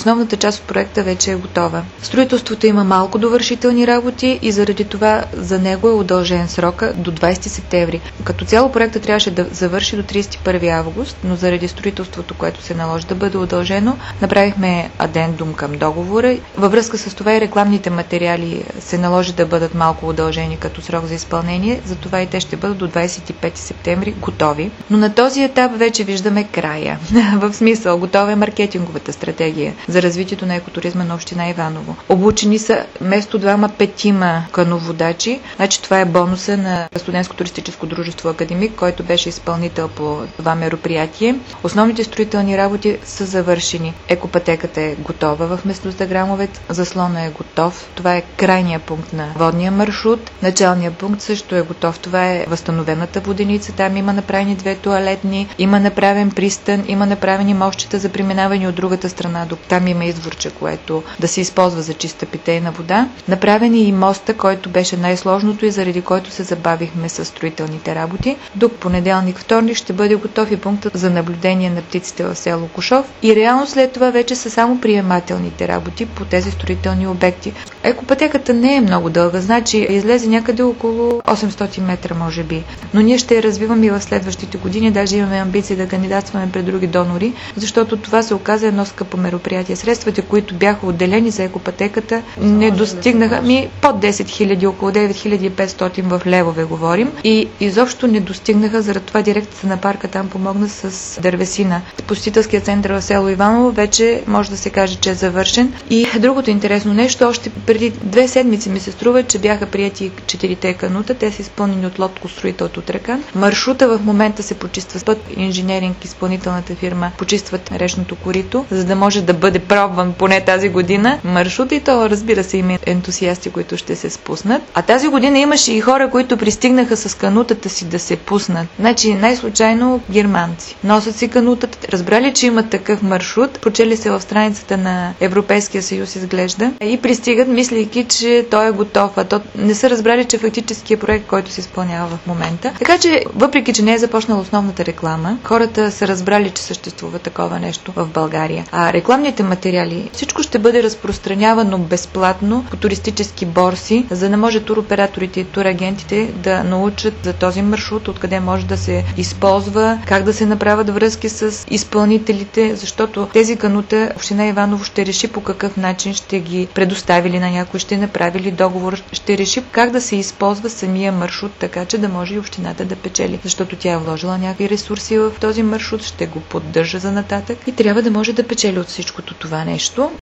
основната част от проекта вече е готова. Строителството има малко довършителни работи и заради това за него е удължен срока до 20 септември. Като цяло проектът трябваше да завърши до 31 август, но заради строителството, което се наложи да бъде удължено, направихме адендум към договора. Във връзка с това и рекламните материали се наложи да бъдат малко удължени като срок за изпълнение, затова и те ще бъдат до 25 септември готови. Но на този етап вече виждаме края. В смисъл, готова е маркетинговата стратегия за развитието на екотуризма на община Иваново. Обучени са вместо 2-5 кановодачи. Значи това е бонуса на Студентско туристическо дружество Академик, който беше изпълнител по това мероприятие. Основните строителни работи са завършени. Екопътеката е готова в местността Грамовец, заслона е готов. Това е крайния пункт на водния маршрут. Началният пункт също е готов. Това е възстановената воденица. Там има направени 2 тоалетни, има направен пристан, има направени мостчета за преминаване от другата страна. Там има изворче, което да се използва за чиста питейна вода. Направен е и моста, който беше най-сложното и заради който се забавихме с строителните работи. До понеделник, вторник ще бъде готов и пунктът за наблюдение на птиците в село Кушов. И реално след това вече са само приемателните работи по тези строителни обекти. Екопътеката не е много дълга, значи излезе някъде около 800 метра, може би. Но ние ще я развиваме и в следващите години, даже имаме амбиции да кандидатстваме пред други донори, защото това се оказа едно скъпо мероприятие. Средствата, които бяха отделени за екопътеката, не достигнаха под 10 000, около 9500 в левове говорим, и изобщо не достигнаха, заради това дирекцията на парка там помогна с дървесина. Посетителският център в село Иваново вече може да се каже, че е завършен. И другото интересно нещо, още преди 2 седмици ми се струва, че бяха прияти 4-те канута. Те са изпълнени от лодкостроител Тутракан. Маршрута в момента се почиства с път. Инженеринг, изпълнителната фирма, почистват речното корито, за да може да бъде пробван поне тази година маршрута, и то, разбира се, има ентусиасти, които ще се спуснат. А тази година имаше и хора, които пристигнаха с канутата си да се пуснат. Значи най-случайно германци. Носят си канутата, разбрали, че има такъв маршрут, прочели се в страницата на Европейския съюз, изглежда, и пристигат, мислейки, че той е готов, а то не са разбрали, че фактически е проект, който се изпълнява в момента. Така че, въпреки че не е започнала основната реклама, хората са разбрали, че съществува такова нещо в България. А рекламните материали, всичко ще бъде разпространявано безплатно по туристически борси, за да може туроператорите и турагентите да научат за този маршрут, откъде може да се използва, как да се направят връзки с изпълнителите, защото тези канута община Иваново ще реши по какъв начин ще ги предоставили на някой, ще направили договор, ще реши как да се използва самия маршрут, така че да може и общината да печели, защото тя е вложила някакви ресурси в този маршрут, ще го поддържа за нататък и трябва да може да печели от всичкото това нещо.